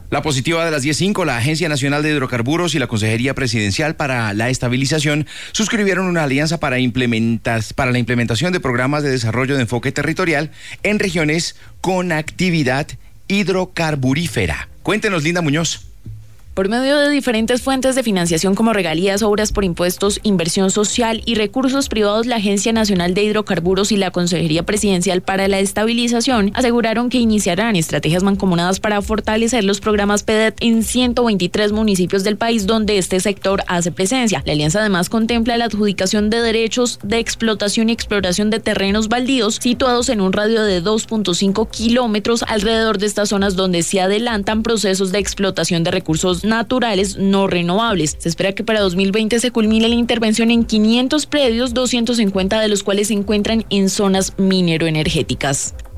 La positiva de las 10:05, la Agencia Nacional de Hidrocarburos y la Consejería Presidencial para la Estabilización suscribieron una alianza para la implementación de programas de desarrollo de enfoque territorial en regiones con actividad hidrocarburífera. Cuéntenos, Linda Muñoz. Por medio de diferentes fuentes de financiación como regalías, obras por impuestos, inversión social y recursos privados, la Agencia Nacional de Hidrocarburos y la Consejería Presidencial para la Estabilización aseguraron que iniciarán estrategias mancomunadas para fortalecer los programas PEDET en 123 municipios del país donde este sector hace presencia. La alianza además contempla la adjudicación de derechos de explotación y exploración de terrenos baldíos situados en un radio de 2.5 kilómetros alrededor de estas zonas donde se adelantan procesos de explotación de recursos naturales no renovables. Se espera que para 2020 se culmine la intervención en 500 predios, 250 de los cuales se encuentran en zonas mineroenergéticas.